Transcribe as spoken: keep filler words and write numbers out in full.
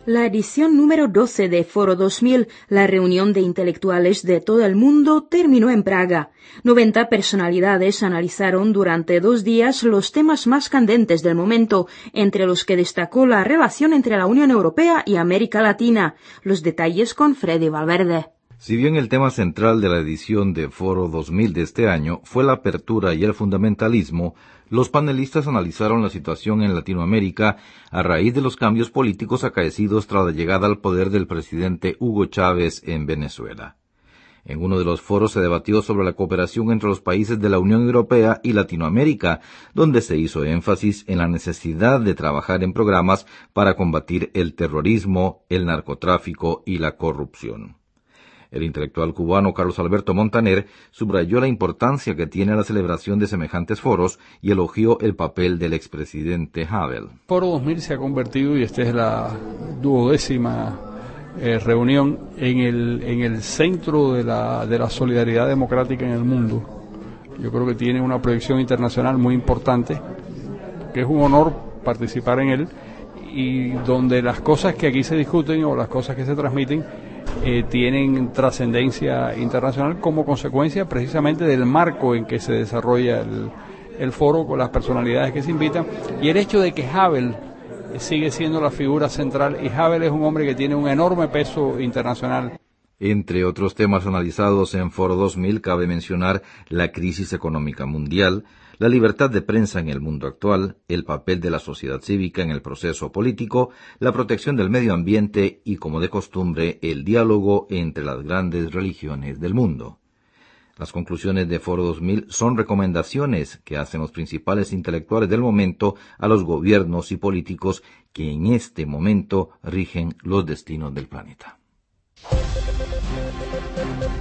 La edición número doce de Foro dos mil, la reunión de intelectuales de todo el mundo, terminó en Praga. noventa personalidades analizaron durante dos días los temas más candentes del momento, entre los que destacó la relación entre la Unión Europea y América Latina. Los detalles con Freddy Valverde. Si bien el tema central de la edición de Foro dos mil de este año fue la apertura y el fundamentalismo, los panelistas analizaron la situación en Latinoamérica a raíz de los cambios políticos acaecidos tras la llegada al poder del presidente Hugo Chávez en Venezuela. En uno de los foros se debatió sobre la cooperación entre los países de la Unión Europea y Latinoamérica, donde se hizo énfasis en la necesidad de trabajar en programas para combatir el terrorismo, el narcotráfico y la corrupción. El intelectual cubano Carlos Alberto Montaner subrayó la importancia que tiene la celebración de semejantes foros y elogió el papel del expresidente Havel. Foro dos mil se ha convertido, y esta es la duodécima eh, reunión, en el, en el centro de la, de la solidaridad democrática en el mundo. Yo creo que tiene una proyección internacional muy importante, que es un honor participar en él, y donde las cosas que aquí se discuten o las cosas que se transmiten Eh, tienen trascendencia internacional como consecuencia precisamente del marco en que se desarrolla el, el foro, con las personalidades que se invitan, y el hecho de que Havel sigue siendo la figura central, y Havel es un hombre que tiene un enorme peso internacional. Entre otros temas analizados en Foro dos mil cabe mencionar la crisis económica mundial, la libertad de prensa en el mundo actual, el papel de la sociedad cívica en el proceso político, la protección del medio ambiente y, como de costumbre, el diálogo entre las grandes religiones del mundo. Las conclusiones de Foro dos mil son recomendaciones que hacen los principales intelectuales del momento a los gobiernos y políticos que en este momento rigen los destinos del planeta.